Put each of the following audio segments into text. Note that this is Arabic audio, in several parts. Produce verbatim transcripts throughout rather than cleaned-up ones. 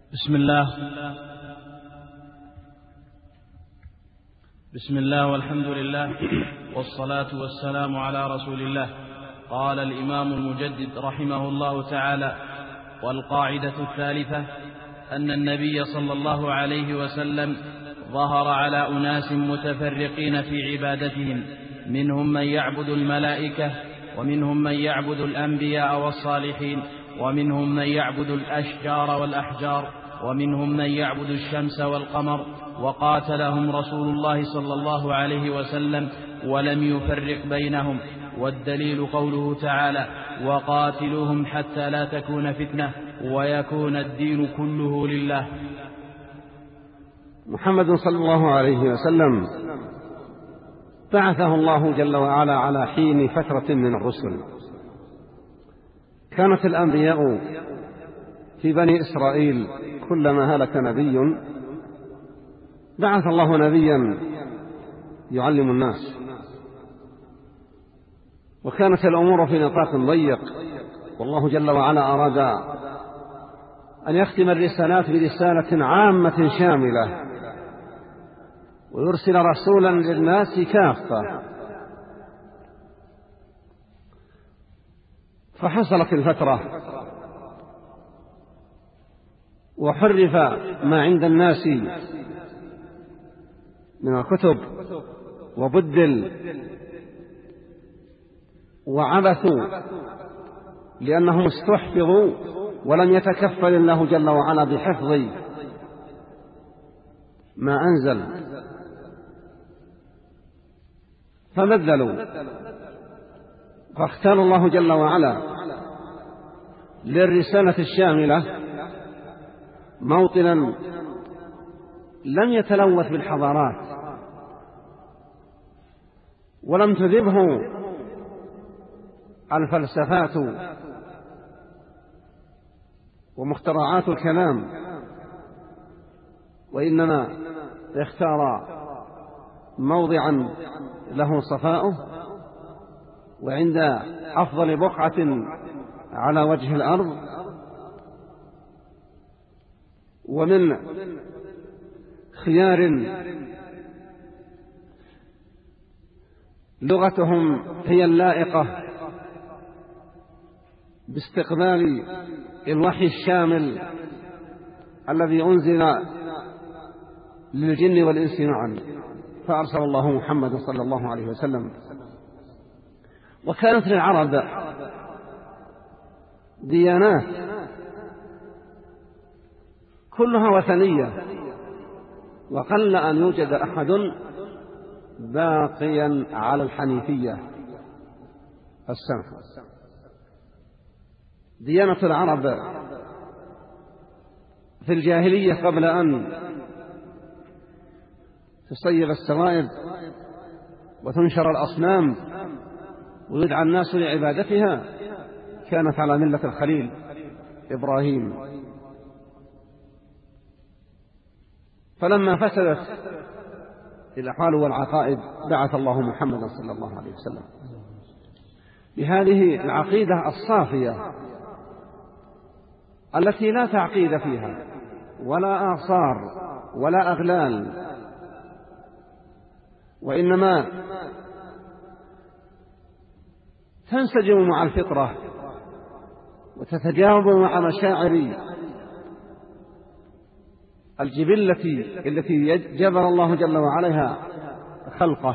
بسم الله بسم الله والحمد لله والصلاة والسلام على رسول الله. قال الإمام المجدد رحمه الله تعالى: والقاعدة الثالثة أن النبي صلى الله عليه وسلم ظهر على أناس متفرقين في عبادتهم، منهم من يعبد الملائكة، ومنهم من يعبد الأنبياء والصالحين، ومنهم من يعبد الأشجار والأحجار، ومنهم من يعبد الشمس والقمر، وقاتلهم رسول الله صلى الله عليه وسلم ولم يفرق بينهم. والدليل قوله تعالى: وقاتلوهم حتى لا تكون فتنة ويكون الدين كله لله. محمد صلى الله عليه وسلم بعثه الله جل وعلا على حين فترة من الرسل. كانت الأنبياء في بني إسرائيل كلما هلك نبي بعث الله نبيا يعلم الناس، وكانت الأمور في نطاق ضيق، والله جل وعلا أراد أن يختم الرسالات برسالة عامة شاملة ويرسل رسولا للناس كافة. فحصلت الفترة وحرف ما عند الناس من الكتب وبدل وعبثوا لأنهم استحفظوا ولم يتكفل الله جل وعلا بحفظ ما أنزل، فبذلوا. فاختار الله جل وعلا للرسالة الشاملة موطنا لم يتلوث بالحضارات ولم تذبه الفلسفات ومخترعات الكلام، وإنما اختار موضعا له صفاؤه وعند أفضل بقعة على وجه الأرض، ومن خيار لغتهم هي اللائقة باستقبال الوحي الشامل الذي أنزل للجن والإنس معا، فأرسل الله محمد صلى الله عليه وسلم. وكانت للعرب ديانات كلها وثنية، وقل أن يوجد أحد باقيا على الحنيفية السمحة. ديانة العرب في الجاهلية قبل أن تصيب السوائب وتنشر الأصنام ويدعى الناس لعبادتها كانت على ملة الخليل إبراهيم. فلما فسدت الأحوال والعقائد بعث الله محمدا صلى الله عليه وسلم بهذه العقيدة الصافية التي لا تعقيد فيها ولا آثار ولا أغلال، وإنما تنسجم مع الفطرة وتتجاوب مع مشاعر الجبلة التي جبر الله جل وعلا خلقه.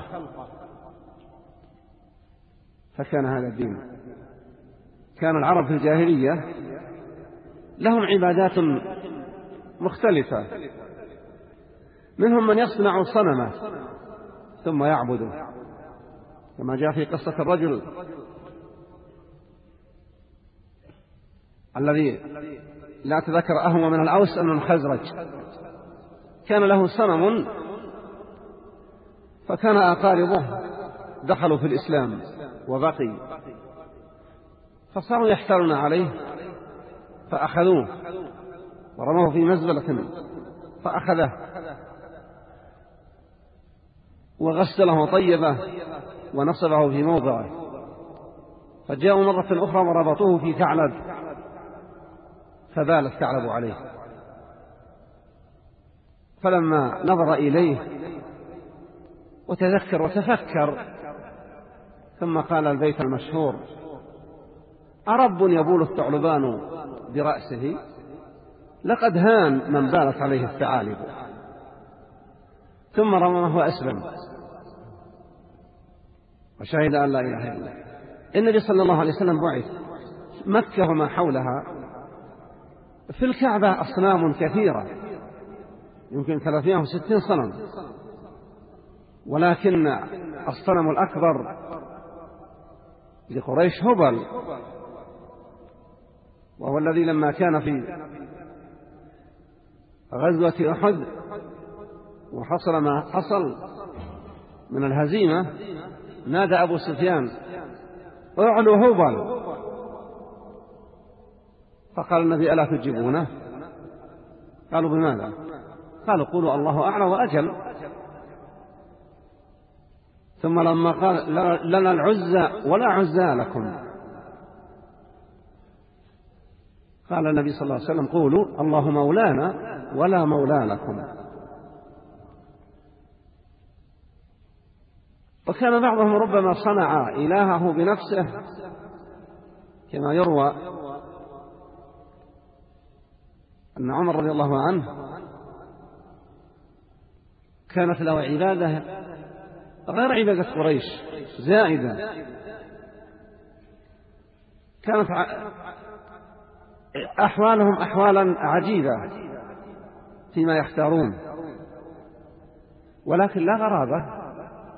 فكان هذا الدين. كان العرب في الجاهلية لهم عبادات مختلفة، منهم من يصنع صنما ثم يعبده، كما جاء في قصة الرجل الذي لا تذكر أهوى من الأوس أم الخزرج، كان له صنم فكان أقاربه دخلوا في الإسلام وبقي، فصاروا يحتالون عليه فأخذوه ورموه في مزبلة فأخذه وغسله وطيبه ونصبه في موضعه، فجاءوا مرة أخرى وربطوه في ثعلب فبال الثعلب عليه فلما نظر إليه وتذكر وتفكر ثم قال البيت المشهور: أرب يبول الثعلبان برأسه؟ لقد هان من بالت عليه الثعالب. ثم رماه وأسلم وشهد أن لا إله إلا الله. النبي صلى الله عليه وسلم بعث مكة وما حولها، في الكعبة أصنام كثيرة يمكن ثلاثمائة وستين صنم، ولكن الصنم الأكبر لقريش هبل، وهو الذي لما كان في غزوة أحد وحصل ما حصل من الهزيمة نادى أبو سفيان: اعلوا هبل. فقال النبي: ألا تجيبونه؟ قالوا: بماذا؟ قالوا: قولوا الله أعلى وأجل. ثم لما قال: لنا العزى ولا عزى لكم، قال النبي صلى الله عليه وسلم: قولوا الله مولانا ولا مولى لكم. وكان بعضهم ربما صنع إلهه بنفسه، كما يروى أن عمر رضي الله عنه كانت له عبادة غير عبادة قريش زائدة، كانت أحوالهم أحوالا عجيبة فيما يختارون، ولكن لا غرابة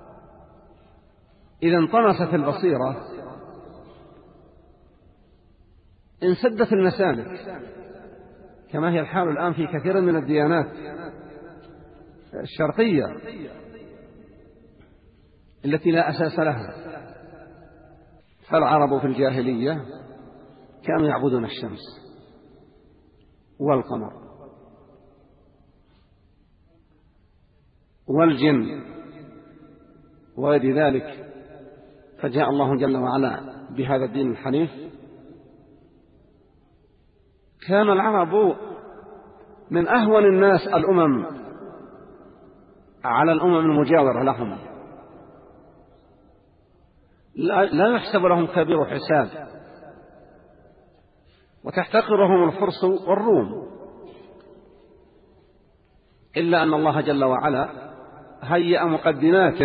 إذا انطمست البصيرة انسدت المسالك، كما هي الحال الآن في كثير من الديانات الشرقية التي لا أساس لها. فالعرب في الجاهلية كانوا يعبدون الشمس والقمر والجن وغير ذلك، فجاء الله جل وعلا بهذا الدين الحنيف. كان العرب من أهون الناس الأمم على الأمم المجاورة لهم، لا يحسب لهم كبير حساب، وتحتقرهم الفرس والروم، إلا أن الله جل وعلا هيأ مقدمات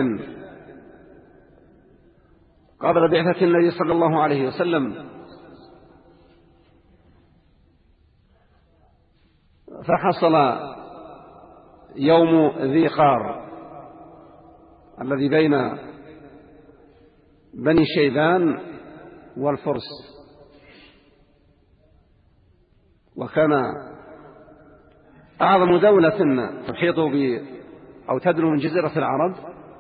قبل بعثة النبي صلى الله عليه وسلم، فحصل يوم ذي قار الذي بين بني شيبان والفرس، وكان أعظم دولة تحيط ب أو تدنو من جزيرة العرب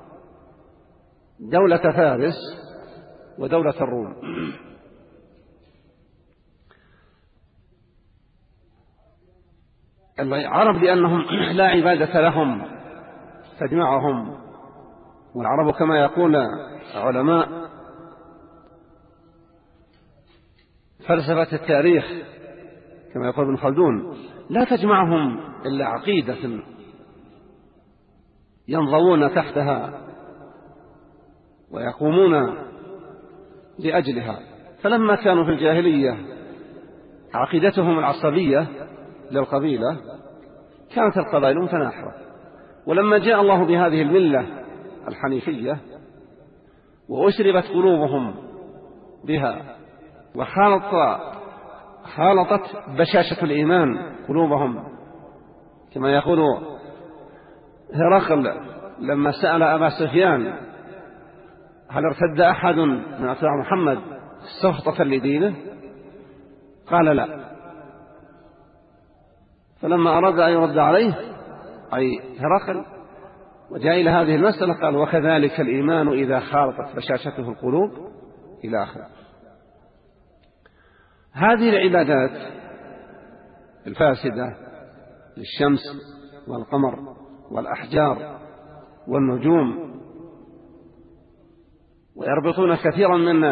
دولة فارس ودولة الروم. العرب لأنهم لا عبادة لهم تجمعهم، والعرب كما يقول علماء فلسفة التاريخ كما يقول ابن خلدون لا تجمعهم إلا عقيدة ينضوون تحتها ويقومون لأجلها. فلما كانوا في الجاهلية عقيدتهم العصبية للقبيلة كانت القبائل متناحرة، ولما جاء الله بهذه الملة الحنيفية وأشربت قلوبهم بها وخالط خالطت بشاشة الإيمان قلوبهم، كما يقول هرقل لما سأل أبا سفيان: هل ارتد أحد من أتباع محمد سخطة لدينه؟ قال: لا. فلما أراد أن يرد عليه أي هرقل وجاء إلى هذه المسألة قال: وكذلك الإيمان إذا خالطت بشاشته القلوب، إلى آخره. هذه العبادات الفاسدة للشمس والقمر والأحجار والنجوم، ويربطون كثيرا من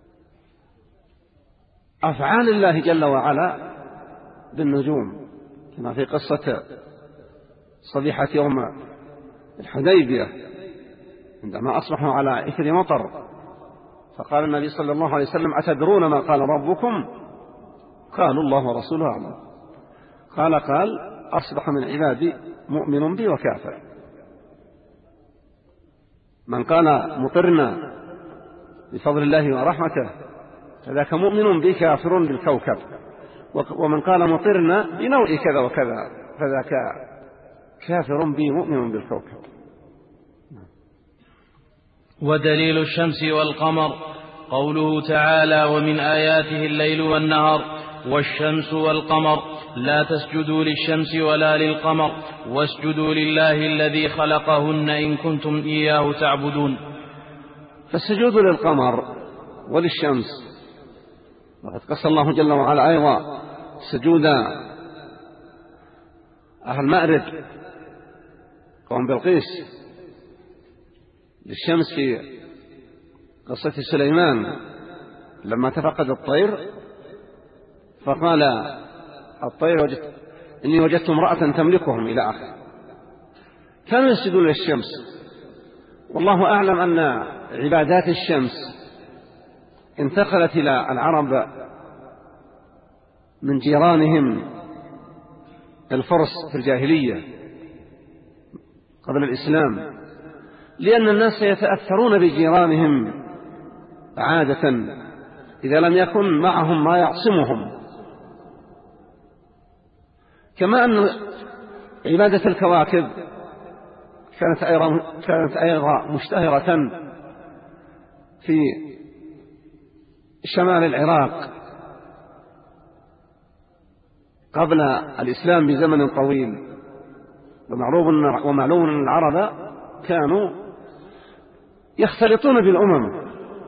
أفعال الله جل وعلا بالنجوم، كما في قصة صبيحة يوم الحديبية عندما أصبحوا على إثر مطر، فقال النبي صلى الله عليه وسلم: أتدرون ما قال ربكم؟ قالوا: الله ورسوله أعلم. قال قال أصبح من عبادي مؤمن بي وكافر. من قال مطرنا بفضل الله ورحمته فذاك مؤمن بي كافر بالكوكب، ومن قال مطرنا بنوع كذا وكذا فذاك كافر بي مؤمن بالكوكب. ودليل الشمس والقمر قوله تعالى: ومن آياته الليل والنهار والشمس والقمر لا تسجدوا للشمس ولا للقمر واسجدوا لله الذي خلقهن إن كنتم إياه تعبدون. فالسجود للقمر وللشمس، وقد قص الله جل وعلا أيضا سجود أهل مأرب قوم بلقيس للشمس في قصة سليمان لما تفقد الطير فقال الطير: وجدت إني وجدت امرأة تملكهم إلى آخر. كانوا يسجدون للشمس، والله أعلم أن عبادات الشمس انتقلت إلى العرب من جيرانهم الفرس في الجاهلية قبل الإسلام، لأن الناس يتأثرون بجيرانهم عادة إذا لم يكن معهم ما يعصمهم. كما أن عبادة الكواكب كانت أيضا كانت أيضا مشتهرة في شمال العراق قبل الإسلام بزمن طويل، ومعلوم أن العرب كانوا يختلطون بالأمم،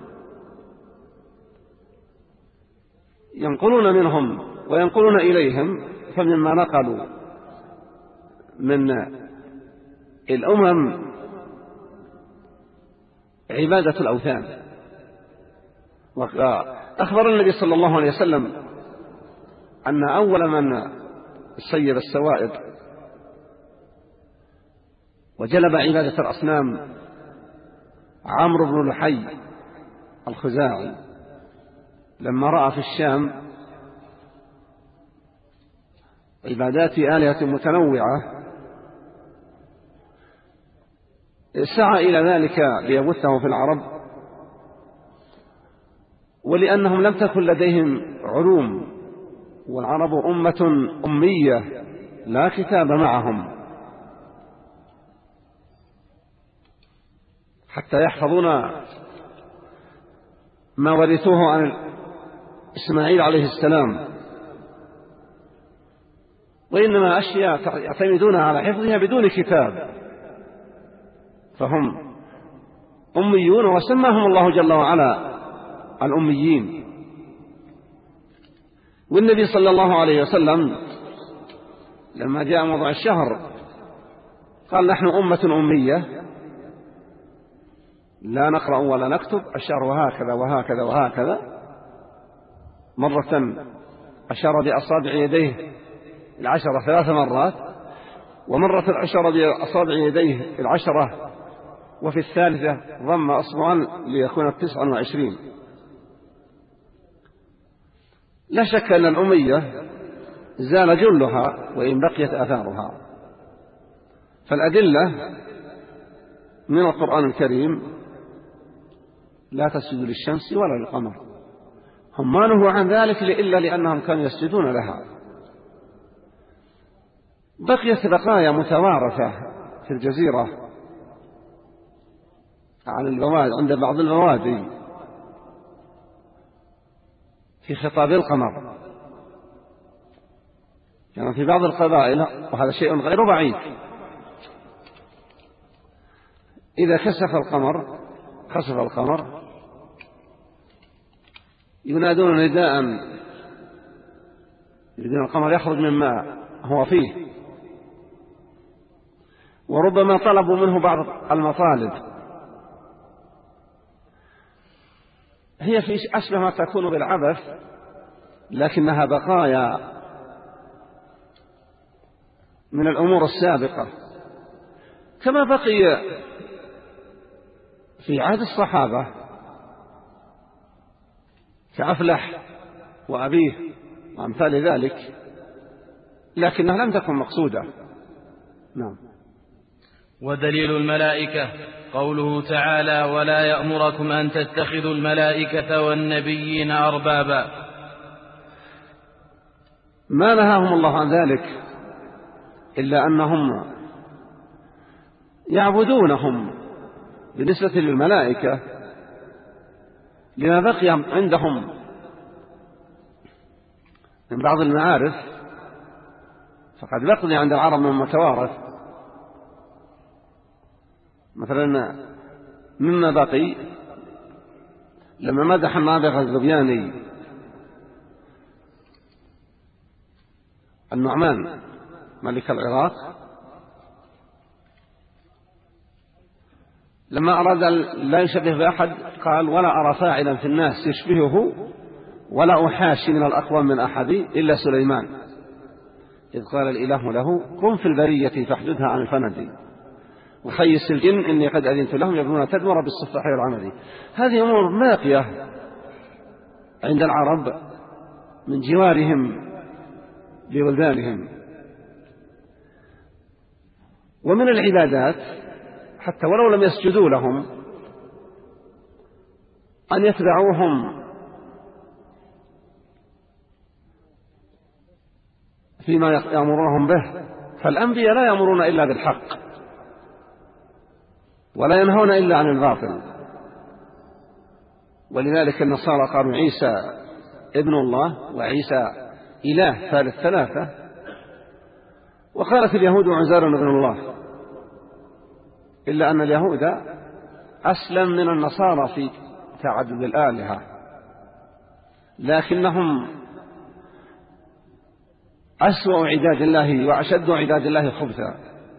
ينقلون منهم وينقلون إليهم. فمما نقلوا من الأمم عبادة الأوثان. وأخبر النبي صلى الله عليه وسلم أن أول من سيب السوائب وجلب عبادة الأصنام عمرو بن لحي الخزاعي، لما رأى في الشام عبادات آلهة متنوعة سعى إلى ذلك ليبثه في العرب، ولأنهم لم تكن لديهم علوم، والعرب أمة أمية لا كتاب معهم حتى يحفظون ما ورثوه عن إسماعيل عليه السلام، وإنما أشياء يعتمدون على حفظها بدون كتاب، فهم أميون، وسماهم الله جل وعلا الأميين. والنبي صلى الله عليه وسلم لما جاء موضع الشهر قال: نحن أمة أمية لا نقرأ ولا نكتب، الشهر هكذا وهكذا وهكذا. مرة أشار بأصابع يديه العشرة ثلاث مرات، ومرة أشار بأصابع يديه العشرة، وفي الثالثة ضم أصبعا ليكون تسعا وعشرين. لا شك أن الأمية زال جلها وإن بقيت آثارها. فالأدلة من القرآن الكريم: لا تسجدوا للشمس ولا للقمر. هم ما نهوا عن ذلك إلا لأنهم كانوا يسجدون لها. بقيت بقايا متوارثة في الجزيرة عن البوادي، عند بعض البوادي في خطاب القمر. يعني في بعض القبائل، وهذا شيء غير بعيد، إذا كسف القمر خسف القمر ينادون نداء يريدون القمر يخرج مما هو فيه، وربما طلبوا منه بعض المطالب. هي في أشبه ما تكون بالعبث، لكنها بقايا من الأمور السابقة، كما بقي في عهد الصحابة كأفلح وأبيه وأمثال ذلك، لكنها لم تكن مقصودة. نعم. ودليل الملائكة قوله تعالى: ولا يأمركم أن تتخذوا الملائكة والنبيين أربابا. ما نهاهم الله عن ذلك إلا أنهم يعبدونهم بالنسبة للملائكة لما بقي عندهم من بعض المعارف، فقد بقي عند العرب من متوارث. مثلا مما بقي لما مدح النابغة الزبياني النعمان ملك العراق، لما أراد لا يشبه بأحد قال: ولا أرى فاعلا في الناس يشبهه ولا أحاشي من الأقوام من أحد إلا سليمان، إذ قال الإله له: كن في البرية فاحدثها عن الفند وخيس الجن إني قد أذنت لهم يبنون تدمر بالصفاح والعمد. هذه أمور باقية عند العرب من جوارهم بولدانهم. ومن العبادات حتى ولو لم يسجدوا لهم أن يتبعوهم فيما يأمرونهم به، فالأنبياء لا يأمرون إلا بالحق ولا ينهون إلا عن الباطل. ولذلك النصارى قالوا عيسى ابن الله وعيسى إله ثالث ثلاثة، وقالت اليهود عزير ابن الله، إلا أن اليهود أسلم من النصارى في تعدد الآلهة، لكنهم أسوأ عباد الله وأشد عباد الله خبثا.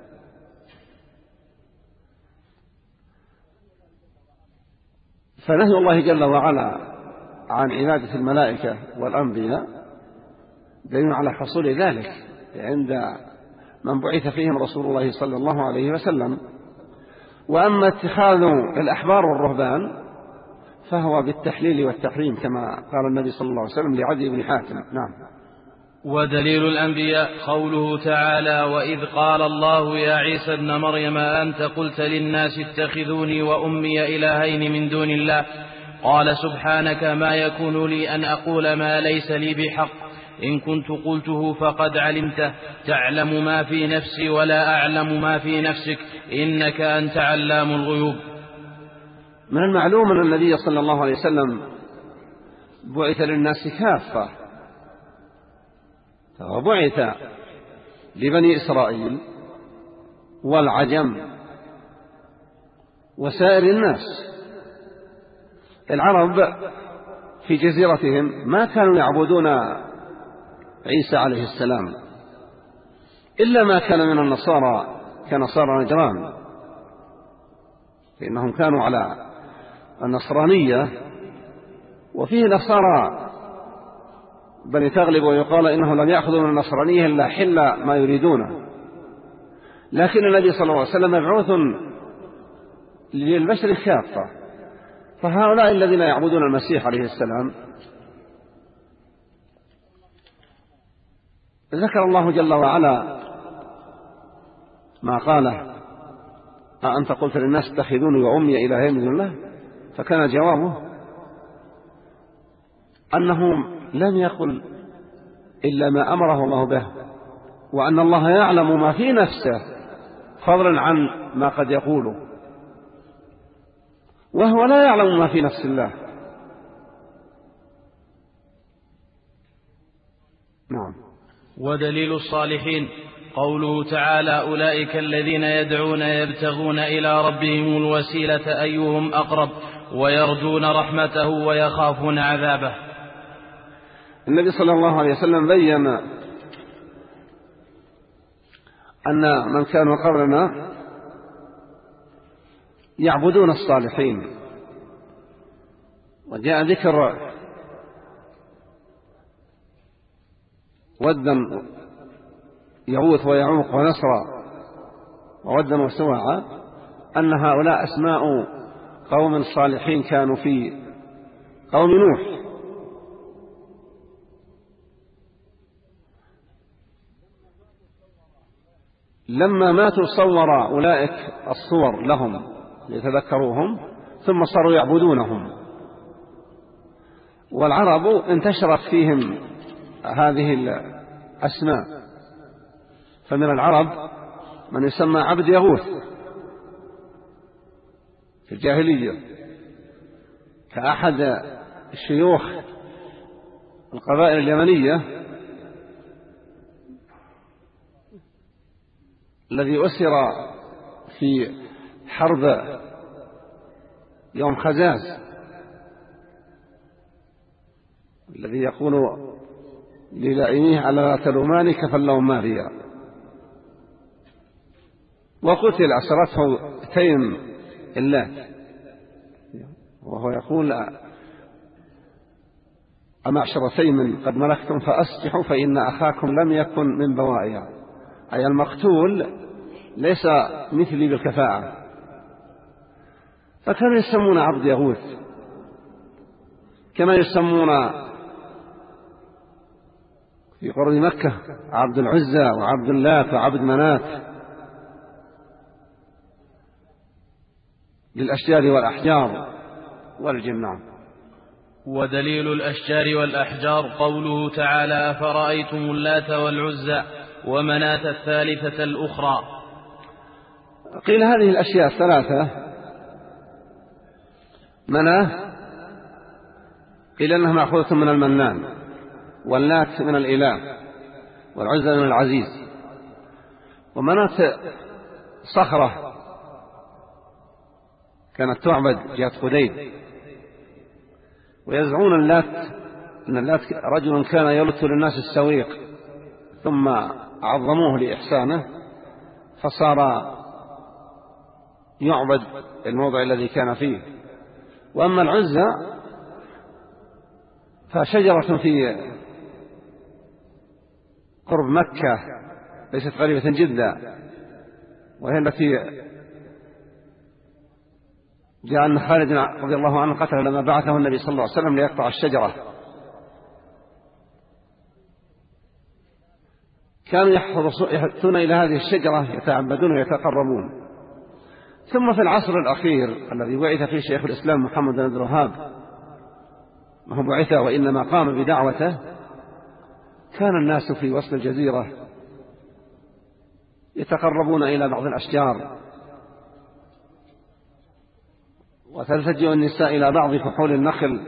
فنهي الله جل وعلا عن عبادة الملائكة والأنبياء دليل على حصول ذلك عند من بعث فيهم رسول الله صلى الله عليه وسلم. وأما اتخاذ الأحبار والرهبان فهو بالتحليل والتحريم كما قال النبي صلى الله عليه وسلم لعدي بن حاتم. نعم. ودليل الأنبياء قوله تعالى: وإذ قال الله يا عيسى ابن مريم أنت قلت للناس اتخذوني وأمي إلهين من دون الله قال سبحانك ما يكون لي أن أقول ما ليس لي بحق إن كنت قلته فقد علمته تعلم ما في نفسي ولا أعلم ما في نفسك إنك أنت علام الغيوب. من المعلوم أن النبي صلى الله عليه وسلم بعث للناس كافة، وبعث لبني إسرائيل والعجم وسائر الناس. العرب في جزيرتهم ما كانوا يعبدون عيسى عليه السلام إلا ما كان من النصارى كنصارى نجران، فإنهم كانوا على النصرانية، وفيه نصارى بني تغلب ويقال إنه لم يأخذوا من النصرانية إلا حل ما يريدونه. لكن النبي صلى الله عليه وسلم مبعوث للبشر كافة، فهؤلاء الذين يعبدون المسيح عليه السلام ذكر الله جل وعلا ما قاله: أأنت قلت للناس اتخذوني وأمي إلهين من دون الله؟ فكان جوابه أنه لم يقل إلا ما أمره الله به، وأن الله يعلم ما في نفسه فضلا عن ما قد يقوله، وهو لا يعلم ما في نفس الله. نعم. ودليل الصالحين قوله تعالى: أولئك الذين يدعون يبتغون إلى ربهم الوسيلة أيهم أقرب ويرجون رحمته ويخافون عذابه. النبي صلى الله عليه وسلم بين أن من كانوا قبلنا يعبدون الصالحين، وجاء ذكر ودا يغوث ويعوق ونسرا وودا وسواعا أن هؤلاء أسماء قوم صالحين كانوا في قوم نوح. لما ماتوا صور أولئك الصور لهم ليتذكروهم ثم صاروا يعبدونهم. والعرب انتشرت فيهم هذه الأسماء، فمن العرب من يسمى عبد يغوث في الجاهلية كأحد الشيوخ القبائل اليمنية الذي أسر في حرب يوم خزاز، الذي يقول للائميه على لا تلوماني فاللوم ماريا، وقتل أسرته تيم اللات، وهو يقول أمعشر تيم قد ملكتم فأسجحوا فإن أخاكم لم يكن من بوائها، أي المقتول ليس مثلي بالكفاءة. فكانوا يسمون عبد يغوث كما يسمون في قرب مكة عبد العزى وعبد اللات وعبد منات للأشجار والأحجار والجنان. ودليل الأشجار والأحجار قوله تعالى أفرأيتم اللات والعزى ومناة الثالثة الأخرى. قيل هذه الأشياء الثلاثة مناة قيل أنها مأخوذة من المنان، واللات من الإله، والعزى من العزيز، ومناة صخرة كانت تعبد جهة قديد. ويزعمون اللات أن اللات رجل كان يلت للناس السويق ثم عظموه لإحسانه فصار يعبد الموضع الذي كان فيه. وأما العزى فشجرة في قرب مكة ليست قريبة جدا، وهي التي جاء أن خالد رضي الله عنه قتل لما بعثه النبي صلى الله عليه وسلم ليقطع الشجرة. كانوا يحثون إلى هذه الشجرة يتعبدون ويتقربون. ثم في العصر الأخير الذي بعث فيه شيخ الإسلام محمد بن عبد الوهاب، ما هو بعث وإنما قام بدعوته، كان الناس في وسط الجزيرة يتقربون إلى بعض الأشجار، وتلتجئ النساء إلى بعض فحول النخل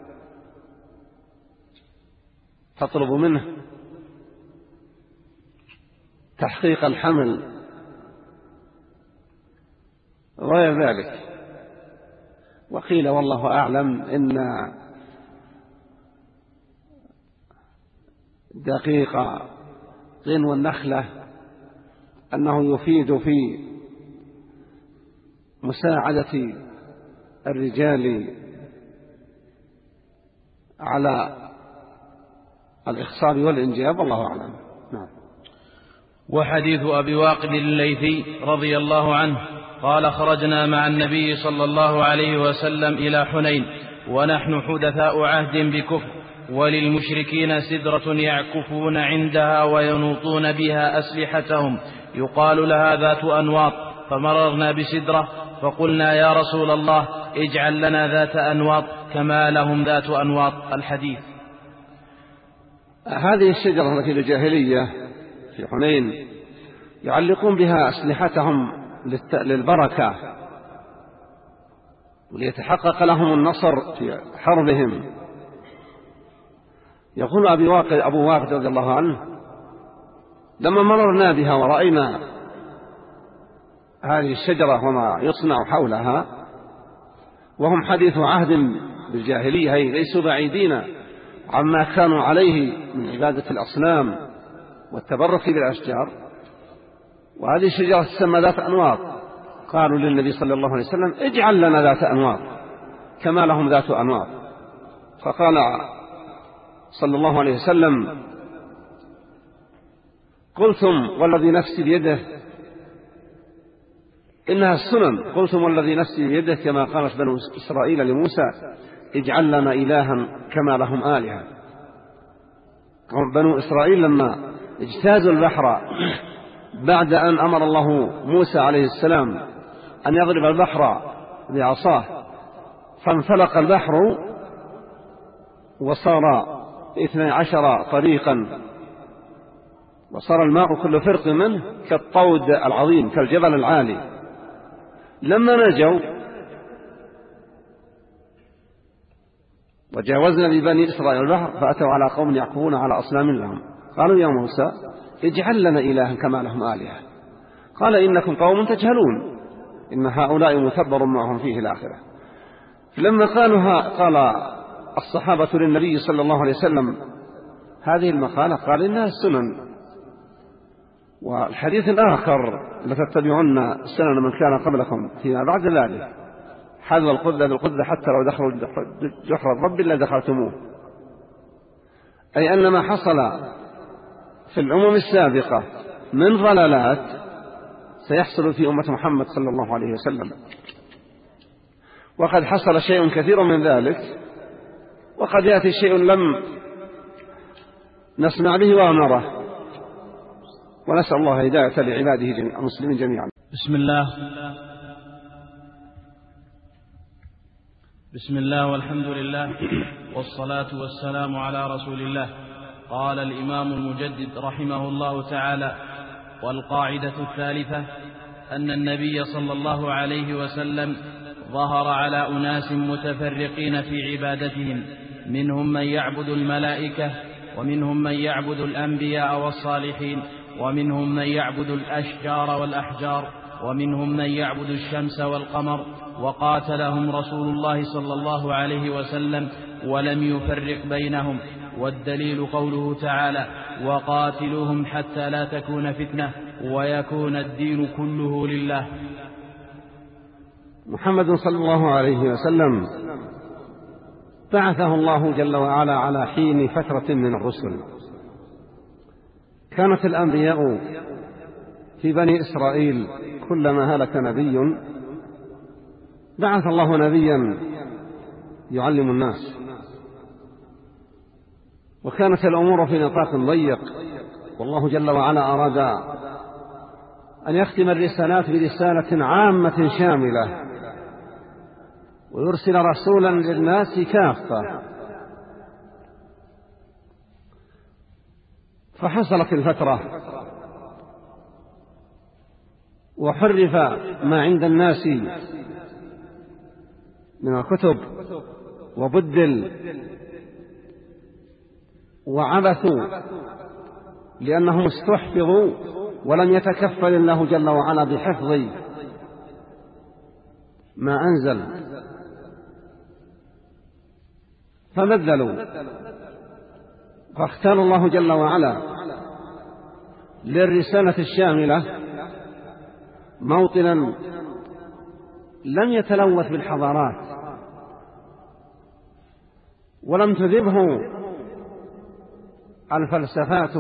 تطلب منه تحقيق الحمل وغير ذلك. وقيل والله أعلم إن دقيق غنو النخلة أنه يفيد في مساعدة الرجال على الإخصاب والإنجاب، والله أعلم. نعم. وحديث أبي واقد الليثي رضي الله عنه قال خرجنا مع النبي صلى الله عليه وسلم إلى حنين ونحن حدثاء عهد بكفر، وللمشركين سدرة يعكفون عندها وينوطون بها أسلحتهم يقال لها ذات أنواط، فمررنا بسدرة فقلنا يا رسول الله اجعل لنا ذات أنواط كما لهم ذات أنواط. الحديث. هذه الشجرة التي الجاهلية في حنين يعلقون بها أسلحتهم للبركة وليتحقق لهم النصر في حربهم. يقول أبي واقد أبو واقد رضي الله عنه لما مررنا بها ورأينا هذه الشجرة وما يصنع حولها وهم حديث عهد بالجاهلية، هي ليسوا بعيدين عما كانوا عليه من عبادة الأصنام والتبرك بالأشجار، وهذه الشجرة تسمى ذات أنواط. قالوا للنبي صلى الله عليه وسلم اجعل لنا ذات أنواط كما لهم ذات أنواط. فقال صلى الله عليه وسلم قلتم والذي نفسي بيده إنها السنن، قلتم والذي نفسي بيده كما قالت بنو إسرائيل لموسى اجعل لنا إلها كما لهم آلهة. بنو إسرائيل لما اجتازوا البحر بعد أن أمر الله موسى عليه السلام أن يضرب البحر بعصاه فانفلق البحر وصار اثني عشر طريقا وصار الماء كل فرق منه كالطود العظيم كالجبل العالي. لما نجوا وجاوزنا ببني إسرائيل البحر فأتوا على قوم يعكفون على أصنام لهم قالوا يا موسى اجعل لنا إلها كما لهم آلهة قال إنكم قوم تجهلون إن هؤلاء متبر ما هم فيه الآخرة. لما قالوا قال الصحابة للنبي صلى الله عليه وسلم هذه المقالة قال إنها السنن. والحديث الآخر لتتبعون سنن من كان قبلكم فيما بعد ذلك حذو القذة بالقذة حتى لو دخلوا جحر الرب إلا دخلتموه، أي أن ما حصل في الأمم السابقة من ضلالات سيحصل في أمة محمد صلى الله عليه وسلم، وقد حصل شيء كثير من ذلك وقد يأتي شيء لم نسمع به وأمره، ونسأل الله هداية لعباده جميعا المسلمين جميعا. بسم الله بسم الله والحمد لله والصلاة والسلام على رسول الله. قال الإمام المجدد رحمه الله تعالى: والقاعدة الثالثة أن النبي صلى الله عليه وسلم ظهر على أناس متفرقين في عبادتهم، منهم من يعبد الملائكة، ومنهم من يعبد الأنبياء والصالحين، ومنهم من يعبد الأشجار والأحجار، ومنهم من يعبد الشمس والقمر، وقاتلهم رسول الله صلى الله عليه وسلم ولم يفرق بينهم. والدليل قوله تعالى: وقاتلوهم حتى لا تكون فتنة ويكون الدين كله لله. محمد صلى الله عليه وسلم بعثه الله جل وعلا على حين فترة من الرسل. كانت الأنبياء في بني إسرائيل كلما هلك نبي بعث الله نبيا يعلم الناس، وكانت الأمور في نطاق ضيق، والله جل وعلا أراد أن يختم الرسالات برسالة عامة شاملة ويرسل رسولا للناس كافة. فحصلت الفترة وحرف ما عند الناس من الكتب وبدل وعبثوا لأنهم استحفظوا ولم يتكفل الله جل وعلا بحفظ ما أنزل فبذلوا، فاختار الله جل وعلا للرسالة الشاملة موطنا لم يتلوث بالحضارات ولم تذبه الفلسفات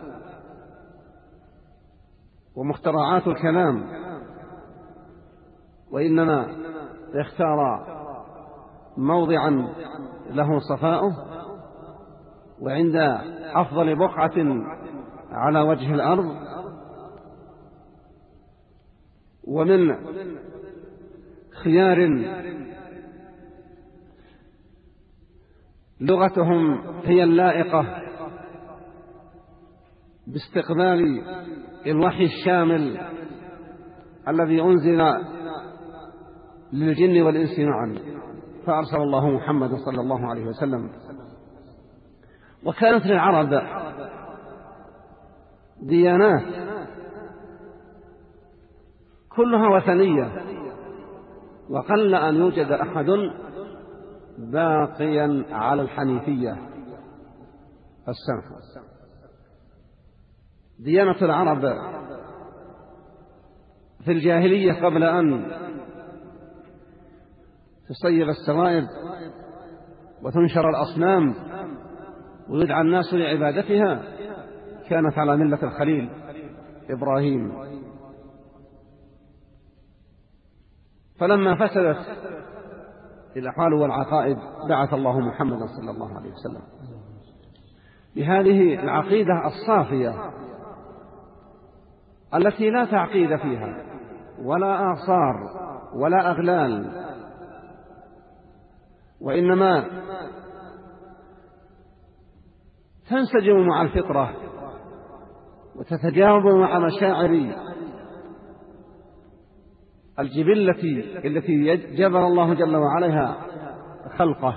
ومخترعات الكلام، وإنما اختار موضعا له صفاؤه وعند أفضل بقعة على وجه الأرض، ومن خيار لغتهم هي اللائقة باستقبال الوحي الشامل الذي أنزل للجن والإنس معا، فأرسل الله محمد صلى الله عليه وسلم. وكانت للعرب ديانات كلها وثنية، وقل أن يوجد أحد باقيا على الحنيفية السمحة. ديانة العرب في الجاهلية قبل أن تصيب السوائب وتنشر الأصنام ويدعى الناس لعبادتها كانت على ملة الخليل إبراهيم. فلما فسدت الأحوال والعقائد بعث الله محمدا صلى الله عليه وسلم بهذه العقيدة الصافية التي لا تعقيد فيها ولا آثار ولا أغلال، وإنما تنسجم مع الفطرة وتتجاوب مع مشاعر الجبلة التي جبر الله جل وعلا خلقه.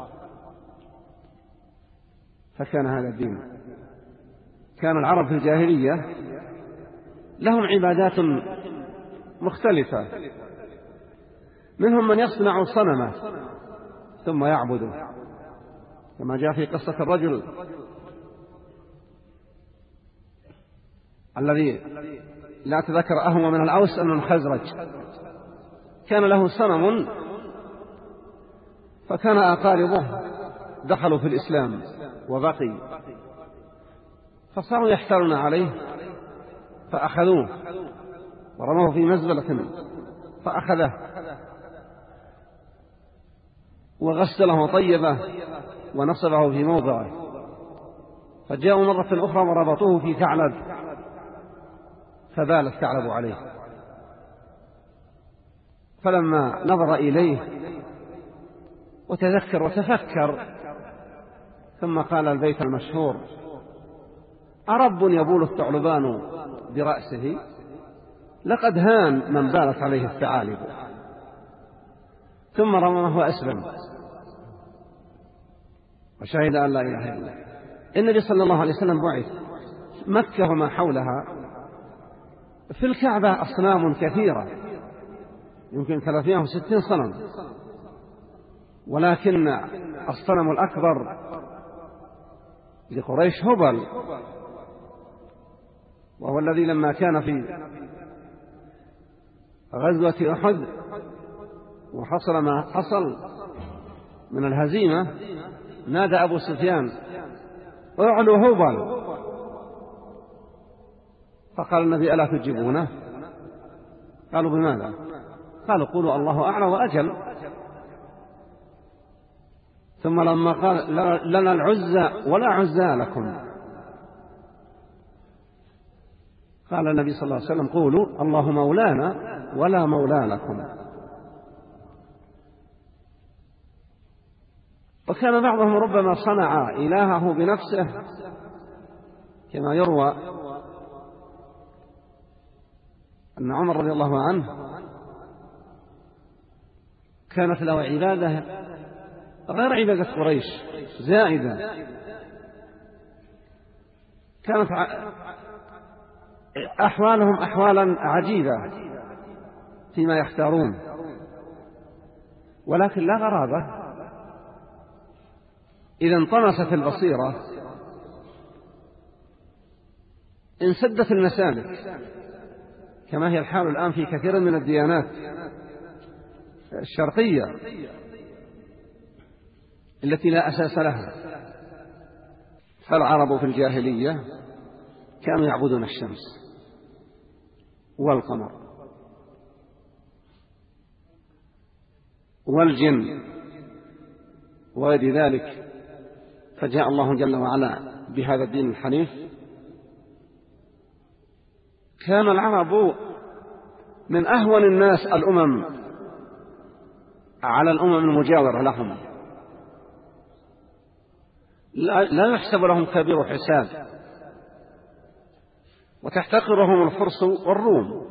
فكان هذا الدين. كان العرب في الجاهلية لهم عبادات مختلفة، منهم من يصنع صنما ثم يعبده، كما جاء في قصة الرجل الذي لا أتذكر أهو من الأوس أم من الخزرج، كان له صنم فكان أقاربه دخلوا في الإسلام وبقي، فصاروا يحتالون عليه فأخذوه ورموه في مزبلة فأخذه وغسله وطيبه ونصبه في موضعه، فجاءوا مرة أخرى وربطوه في ثعلب فبال الثعلب عليه، فلما نظر إليه وتذكر وتفكر ثم قال البيت المشهور: أرب يبول الثعلبان برأسه؟ لقد هان من بالت عليه الثعالب. ثم رماه وأسلم وشهد أن لا إله إلا الله. النبي صلى الله عليه وسلم بعث مكة وما حولها في الكعبة أصنام كثيرة، يمكن ثلاثمائة وستين صنم، ولكن الصنم الأكبر لقريش هبل، وهو الذي لما كان في غزوة أحد وحصل ما حصل من الهزيمة نادى أبو سفيان: اعلوا هبل. فقال النبي: ألا تجيبونه؟ قالوا: بماذا؟ قالوا: قولوا الله أعلى وأجل. ثم لما قال: لنا العزى ولا عزى لكم، قال النبي صلى الله عليه وسلم: قولوا الله مولانا ولا مولى لكم. وكان بعضهم ربما صنع إلهه بنفسه، كما يروى أن عمر رضي الله عنه كانت له عبادة غير عبادة قريش زائدة، كانت أحوالهم أحوالا عجيبة فيما يختارون، ولكن لا غرابة إذا انطمست البصيرة انسدت المسالك، كما هي الحال الآن في كثير من الديانات الشرقية التي لا أساس لها. فالعرب في الجاهلية كانوا يعبدون الشمس والقمر والجن وغير ذلك، فجاء الله جل وعلا بهذا الدين الحنيف. كان العرب من أهون الناس الأمم على الأمم المجاورة لهم، لا يحسب لهم كبير حساب، وتحتقرهم الفرس والروم،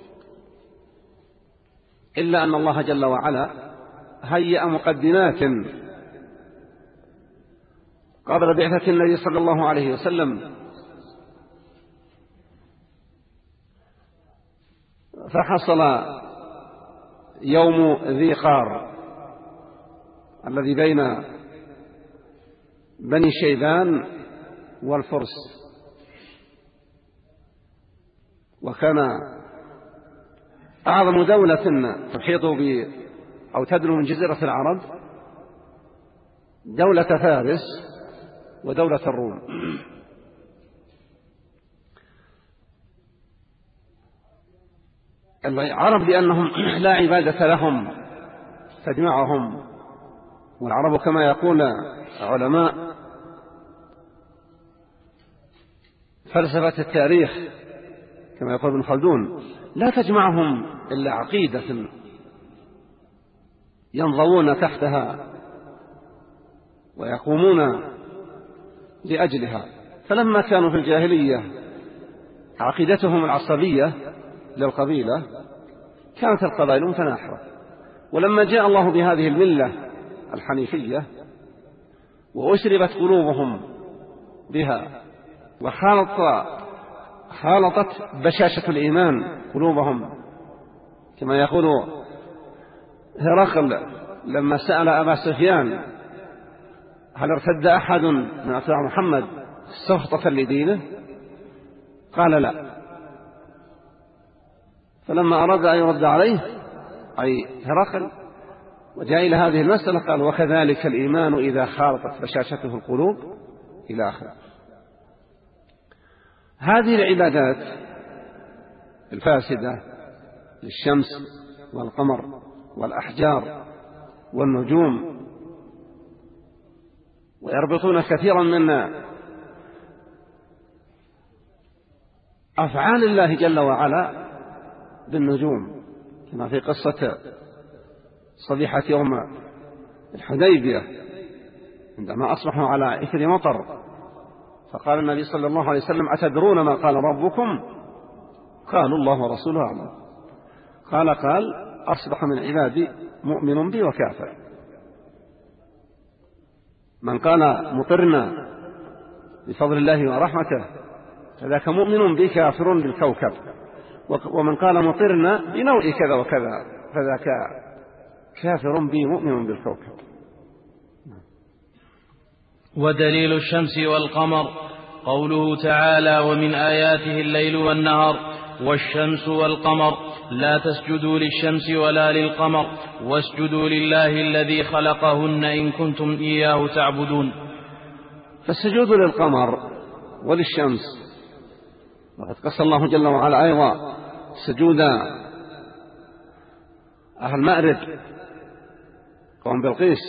إلا أن الله جل وعلا هيأ مقدمات قبل بعثة النبي صلى الله عليه وسلم، فحصل يوم ذي قار الذي بين بني شيبان والفرس، وكان أعظم دولة تحيط ب أو تدنو من جزيرة العرب دولة فارس ودولة الروم. العرب لأنهم لا عبادة لهم تجمعهم، والعرب كما يقول علماء فلسفة التاريخ كما يقول ابن خلدون لا تجمعهم إلا عقيدة ينضوون تحتها ويقومون لأجلها. فلما كانوا في الجاهلية عقيدتهم العصبية للقبيلة كانت القبائل متناحرة، ولما جاء الله بهذه الملة الحنيفية وأشربت قلوبهم بها وخالط خالطت بشاشة الإيمان قلوبهم، كما يقول هرقل لما سأل أبا سفيان هل ارتد أحد من أتباع محمد سخطة لدينه؟ قال لا. فلما أراد أن يرد عليه أي هرقل وجاء إلى هذه المسألة قال وكذلك الإيمان إذا خالطت بشاشته القلوب إلى آخره. هذه العبادات الفاسدة للشمس والقمر والأحجار والنجوم، ويربطون كثيرا من أفعال الله جل وعلا بالنجوم، كما في قصة صبيحة يوم الحديبية عندما أصبحوا على إثر مطر، فقال النبي صلى الله عليه وسلم أتدرون ما قال ربكم؟ قالوا الله ورسوله أعلم. قال قال أصبح من عبادي مؤمن بي وكافر. من قال مطرنا بفضل الله ورحمته فذاك مؤمن بي كافر بالكوكب، ومن قال مطرنا بنوع كذا وكذا فذاك كافر بي مؤمن بالكوكب. ودليل الشمس والقمر قوله تعالى ومن آياته الليل والنهار والشمس والقمر لا تسجدوا للشمس ولا للقمر واسجدوا لله الذي خلقهن إن كنتم إياه تعبدون. فالسجود للقمر وللشمس، وقد قص الله جل وعلا أيضا سجود أهل مأرب قوم بلقيس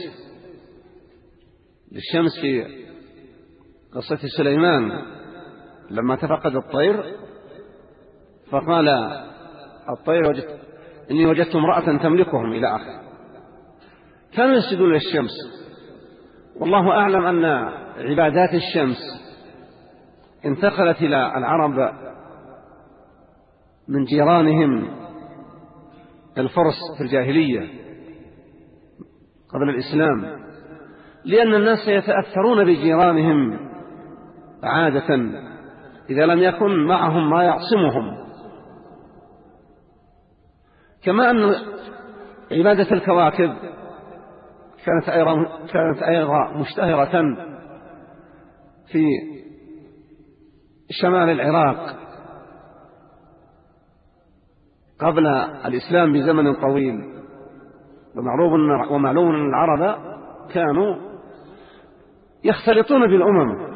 للشمس في قصة سليمان لما تفقد الطير فقال الطير وجدت إني وجدت امرأة تملكهم إلى آخر. كانوا يسجدون للشمس، والله أعلم أن عبادات الشمس انتقلت إلى العرب من جيرانهم الفرس في الجاهلية قبل الإسلام، لأن الناس يتأثرون بجيرانهم عادة إذا لم يكن معهم ما يعصمهم. كما أن عبادة الكواكب كانت أيضا كانت أيضا مشتهرة في شمال العراق قبل الإسلام بزمن طويل، ومعلوم أن العرب كانوا يختلطون بالأمم،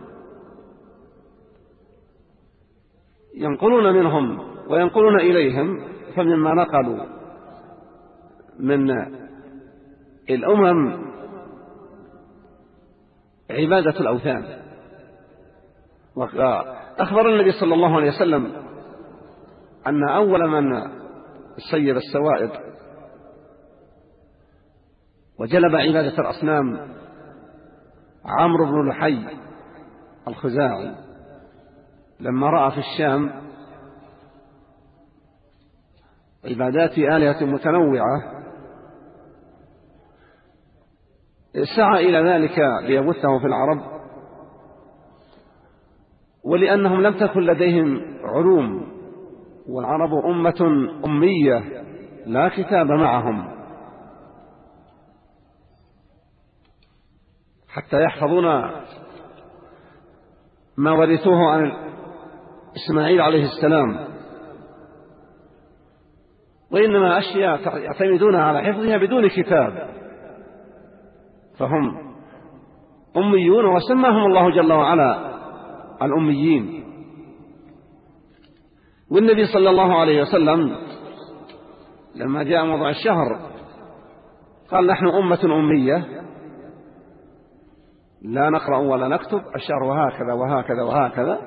ينقلون منهم وينقلون إليهم، فمما نقلوا من الأمم عبادة الأوثان. وأخبر النبي صلى الله عليه وسلم أن أول من سيب السوائب وجلب عبادة الأصنام عمرو بن لحي الخزاعي، لما رأى في الشام عبادات آلهة متنوعة سعى إلى ذلك ليبثه في العرب، ولأنهم لم تكن لديهم علوم، والعرب أمة أمية لا كتاب معهم حتى يحفظون ما ورثوه عن إسماعيل عليه السلام، وإنما أشياء يعتمدون على حفظها بدون كتاب، فهم أميون وسماهم الله جل وعلا الأميين. والنبي صلى الله عليه وسلم لما جاء موضوع الشهر قال نحن أمة أمية لا نقرأ ولا نكتب، الشهر وهكذا وهكذا وهكذا.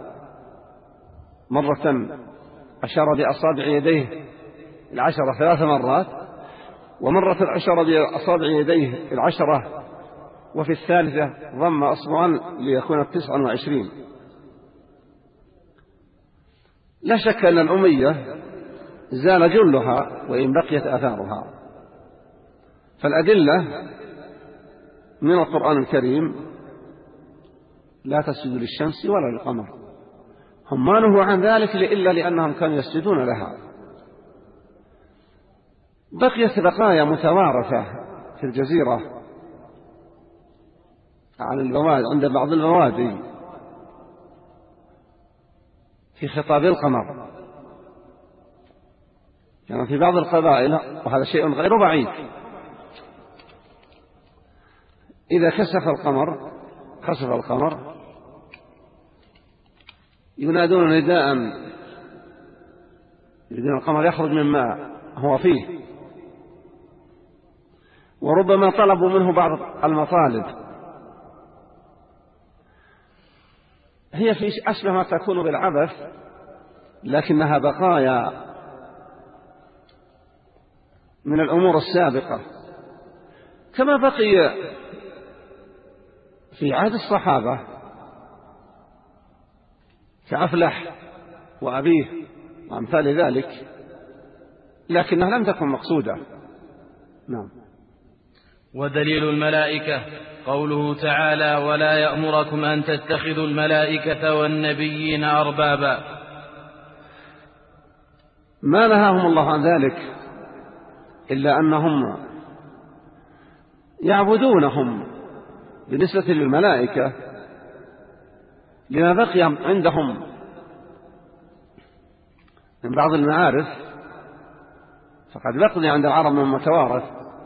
مرة أشار بأصابع يديه العشرة ثلاث مرات، ومرة أشار بأصابع يديه العشرة، وفي الثالثة ضم أصبعا ليكون تسعا وعشرين. لا شك أن الأمية زال جلها وإن بقيت آثارها. فالأدلة من القرآن الكريم لا تسجد للشمس ولا للقمر، هم ما نهوا عن ذلك إلا لأنهم كانوا يسجدون لها. بقيت بقايا متوارثة في الجزيرة عن البوادي، عند بعض البوادي في خطاب القمر، يعني في بعض القبائل، وهذا شيء غير بعيد، إذا كسف القمر خسف القمر ينادون نداء يريدون القمر يخرج مما هو فيه، وربما طلبوا منه بعض المطالب. هي في أشبه ما تكون بالعبث، لكنها بقايا من الأمور السابقة، كما بقي في عهد الصحابة كأفلح وأبيه وأمثال ذلك، لكنها لم تكن مقصودة. نعم. ودليل الملائكة قوله تعالى: ولا يأمركم أن تتخذوا الملائكة والنبيين أربابا. ما نهاهم الله عن ذلك إلا أنهم يعبدونهم بالنسبة للملائكة لما بقي عندهم من بعض المعارف، فقد بقي عند العرب من متوارث.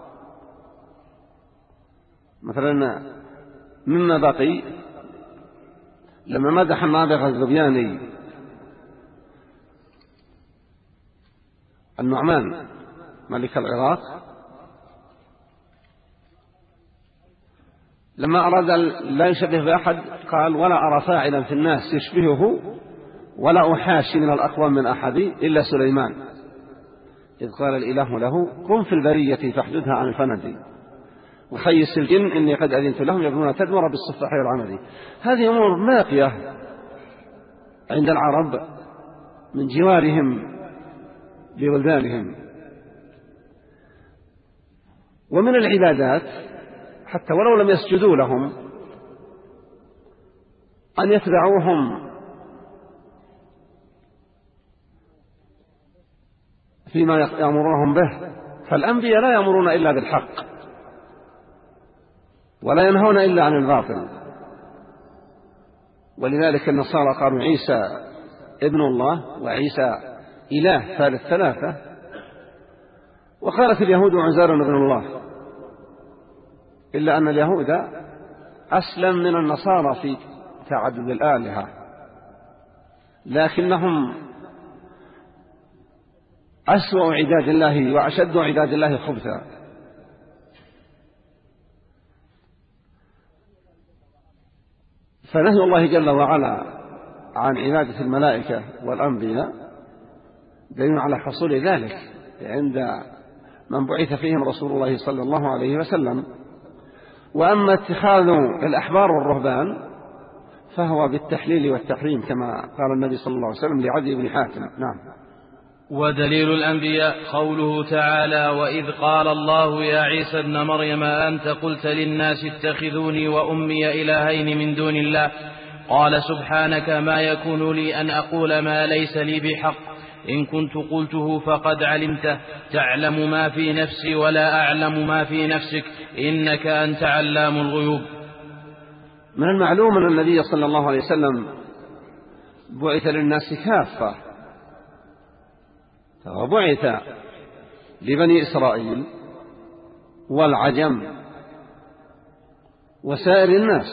مثلا مما بقي لما مدح النابغة الذبياني النعمان ملك العراق، لما أراد لا يشبه بأحد قال: ولا أرى فاعلا في الناس يشبهه ولا أحاشي من الأقوام من أحد إلا سليمان، إذ قال الإله له: قم في البرية فاحدثها عن الفند وخيس الجن إني قد أذنت لهم يبنون تدمر بالصفاح والعمد. هذه أمور باقية عند العرب من جوارهم ببلدانهم. ومن العبادات حتى ولو لم يسجدوا لهم أن يتبعوهم فيما يأمرونهم به، فالأنبياء لا يأمرون إلا بالحق ولا ينهون إلا عن الباطل. ولذلك النصارى قالوا عيسى ابن الله وعيسى إله ثالث ثلاثة، وقالت اليهود عزير ابن الله، إلا أن اليهود أسلم من النصارى في تعدد الآلهة، لكنهم أسوأ عباد الله وأشد عباد الله خبثا. فنهي الله جل وعلا عن عبادة الملائكة والأنبياء دليل على حصول ذلك عند من بعث فيهم رسول الله صلى الله عليه وسلم. وأما اتخاذ الأحبار والرهبان فهو بالتحليل والتحريم كما قال النبي صلى الله عليه وسلم لعدي بن حاتم. نعم. ودليل الأنبياء قوله تعالى: وإذ قال الله يا عيسى ابن مريم أنت قلت للناس اتخذوني وأمي إلهين من دون الله قال سبحانك ما يكون لي أن أقول ما ليس لي بحق إن كنت قلته فقد علمته تعلم ما في نفسي ولا أعلم ما في نفسك إنك أنت علام الغيوب. من المعلوم أن النبي صلى الله عليه وسلم بعث للناس كافة، وبعث لبني إسرائيل والعجم وسائر الناس.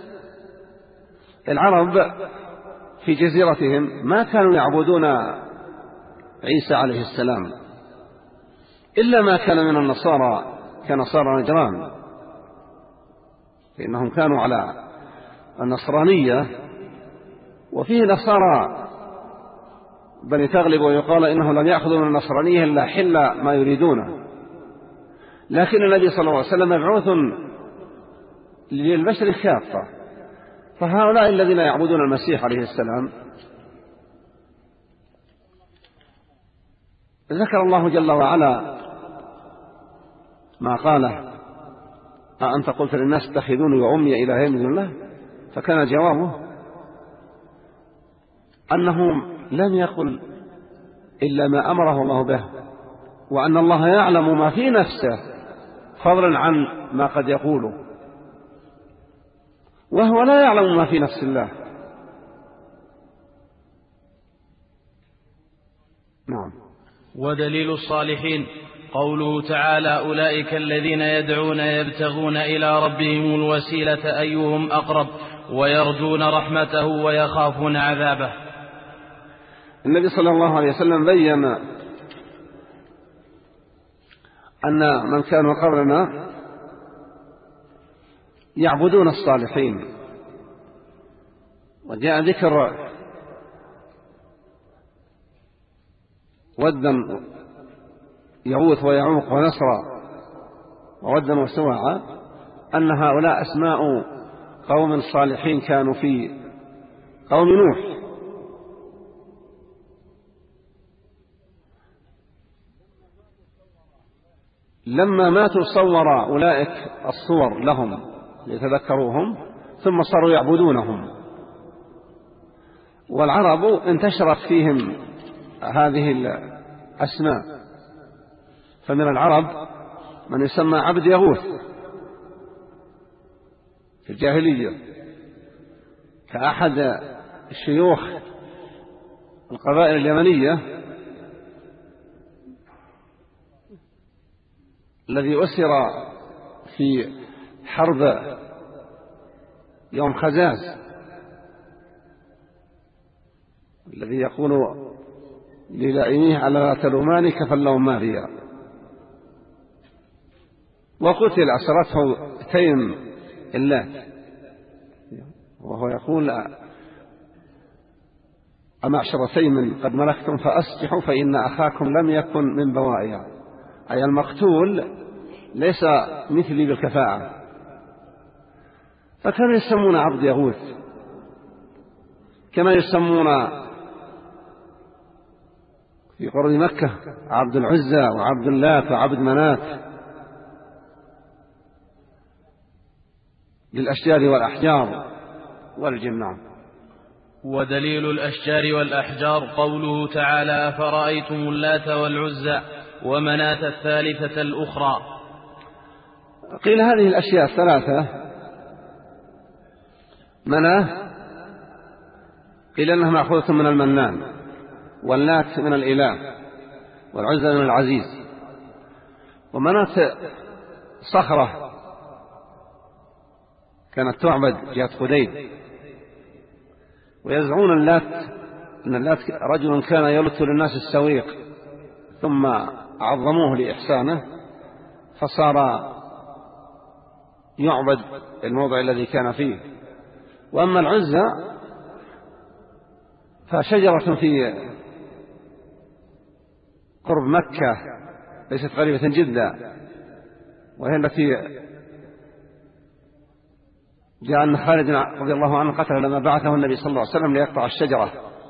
العرب في جزيرتهم ما كانوا يعبدون عيسى عليه السلام، إلا ما كان من النصارى كنصارى نجران، فإنهم كانوا على النصرانية، وفيه نصارى بني تغلب ويقال إنهم لم يأخذوا من النصرانية إلا حل ما يريدونه، لكن النبي صلى الله عليه وسلم مبعوث للبشر كافة. فهؤلاء الذين يعبدون المسيح عليه السلام ذكر الله جل وعلا ما قاله: أأنت قلت للناس اتخذوني وأمي إلهين من الله؟ فكان جوابه أنه لم يقل إلا ما أمره الله به، وأن الله يعلم ما في نفسه فضلا عن ما قد يقوله، وهو لا يعلم ما في نفس الله. نعم. ودليل الصالحين قوله تعالى: أولئك الذين يدعون يبتغون إلى ربهم الوسيلة أيهم أقرب ويرجون رحمته ويخافون عذابه. النبي صلى الله عليه وسلم بين أن من كانوا قبلنا يعبدون الصالحين، وجاء ذكر ودا يغوث ويعوق ونسرا وودا وسواعا، أن هؤلاء أسماء قوم صالحين كانوا في قوم نوح. لما ماتوا صور أولئك الصور لهم ليتذكروهم، ثم صاروا يعبدونهم. والعرب انتشرت فيهم هذه الأسماء، فمن العرب من يسمى عبد يغوث في الجاهلية، كأحد الشيوخ القبائل اليمنية الذي أسر في حرب يوم خزاز، الذي يقول للائميه: على لا تلومانك فاللوم ماريا. وقتل أسرته تيم اللات، وهو يقول: أمعشر تيم قد ملكتم فأسجحوا فإن أخاكم لم يكن من بوائها، أي المقتول ليس مثلي بالكفاءة. فكانوا يسمون عبد يغوث، كما يسمون في قرب مكة عبد العزى وعبد اللات وعبد منات للأشجار والأحجار والجنان. ودليل الأشجار والأحجار قوله تعالى: أفرأيتم اللات والعزى ومناة الثالثة الأخرى. قيل هذه الأشياء الثلاثة: مناة قيل أنها مأخوذة من المنان، واللات من الإله، والعزى من العزيز. ومناة صخرة كانت تعبد جهة قديد. ويزعمون اللات أن اللات رجل كان يلت للناس السويق ثم عظموه لإحسانه فصار يعبد الموضع الذي كان فيه. وأما العزى فشجرة في قرب مكة ليست غريبة جدا، وهي التي جاء أن خالد رضي الله عنه قتل لما بعثه النبي صلى الله عليه وسلم ليقطع الشجرة.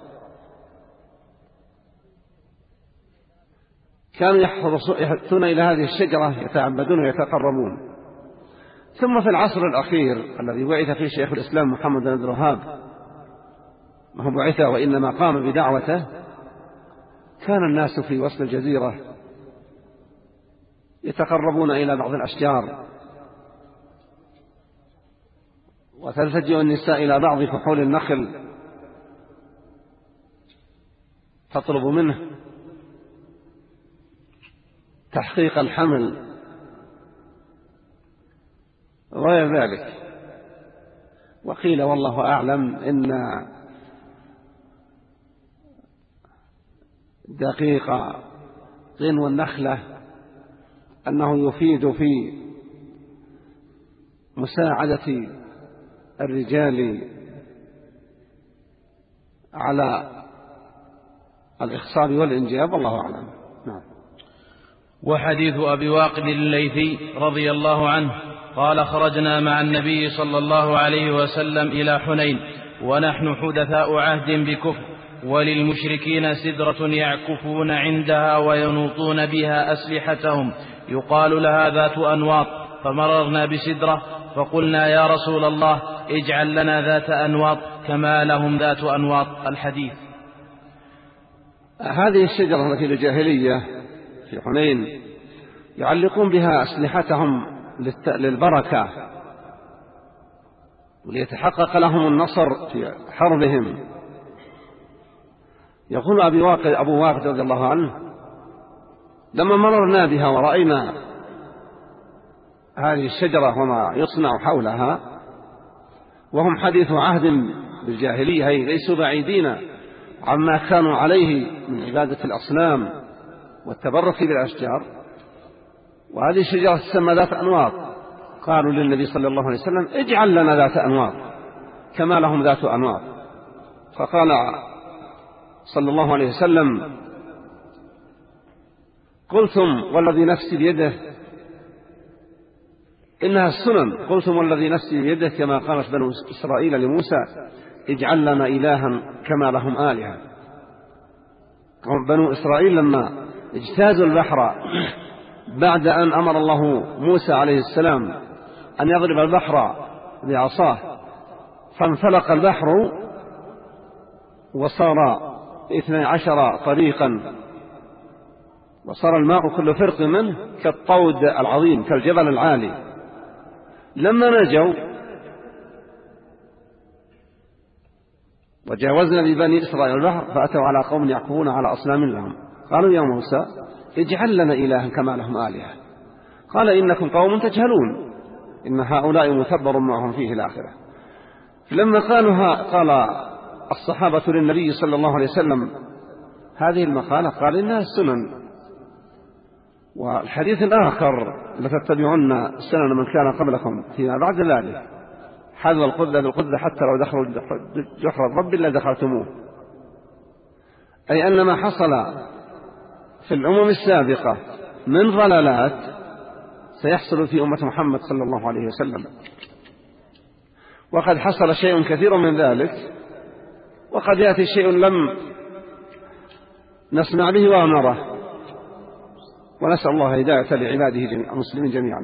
كانوا يحثون إلى هذه الشجرة يتعبدون ويتقربون. ثم في العصر الأخير الذي بعث فيه شيخ الإسلام محمد بن عبد الوهاب، ما هو بعث وإنما قام بدعوته، كان الناس في وسط الجزيرة يتقربون إلى بعض الأشجار، وتلتجئ النساء إلى بعض فحول النخل تطلب منه تحقيق الحمل وغير ذلك. وقيل والله أعلم إن دقيق غنو النخلة أنه يفيد في مساعدة الرجال على الإخصاب والإنجاب، والله أعلم. نعم. وحديث أبي واقد الليثي رضي الله عنه قال: خرجنا مع النبي صلى الله عليه وسلم إلى حنين ونحن حدثاء عهد بكفر، وللمشركين سدرة يعكفون عندها وينوطون بها أسلحتهم يقال لها ذات أنواط، فمررنا بسدرة فقلنا: يا رسول الله اجعل لنا ذات أنواط كما لهم ذات أنواط. الحديث. هذه الشجرة التي الجاهلية في حنين يعلقون بها أسلحتهم للبركة وليتحقق لهم النصر في حربهم. يقول أبي واقد أبو واقد رضي الله عنه: لما مررنا بها ورأينا هذه الشجرة وما يصنع حولها، وهم حديث عهد بالجاهلية، أي ليسوا بعيدين عما كانوا عليه من عبادة الأصنام والتبرك بالأشجار، وهذه الشجرة تسمى ذات أنواط، قالوا للنبي صلى الله عليه وسلم: اجعل لنا ذات أنواط كما لهم ذات أنواط. فقال صلى الله عليه وسلم: قلتم والذي نفسي بيده إنها السنن، قلتم والذي نفسي بيده كما قالت بنو إسرائيل لموسى: اجعل لنا إلها كما لهم آلهة. بنو إسرائيل لما اجتازوا البحر بعد أن أمر الله موسى عليه السلام أن يضرب البحر بعصاه، فانفلق البحر وصار اثني عشر طريقا، وصار الماء كل فرق منه كالطود العظيم كالجبل العالي. لما نجوا وجاوزنا ببني إسرائيل البحر فأتوا على قوم يعكفون على أصنام لهم، قالوا: يا موسى اجعل لنا إلها كما لهم آلهة. قال: إنكم قوم تجهلون، إن هؤلاء متبر ما هم فيه الآخرة. لما قالوا قال الصحابة للنبي صلى الله عليه وسلم هذه المقالة، قال: إنها السنن. والحديث الآخر: لتتبعن سنن من كان قبلكم فيما بعد ذلك حذو القذة بالقذة حتى لو دخلوا جحر الرب لا دخلتموه، أي أن ما حصل في الأمم السابقة من ضلالات سيحصل في أمة محمد صلى الله عليه وسلم، وقد حصل شيء كثير من ذلك، وقد يأتي شيء لم نسمع به ونراه، ونسأل الله هداية لعباده المسلمين جميعا.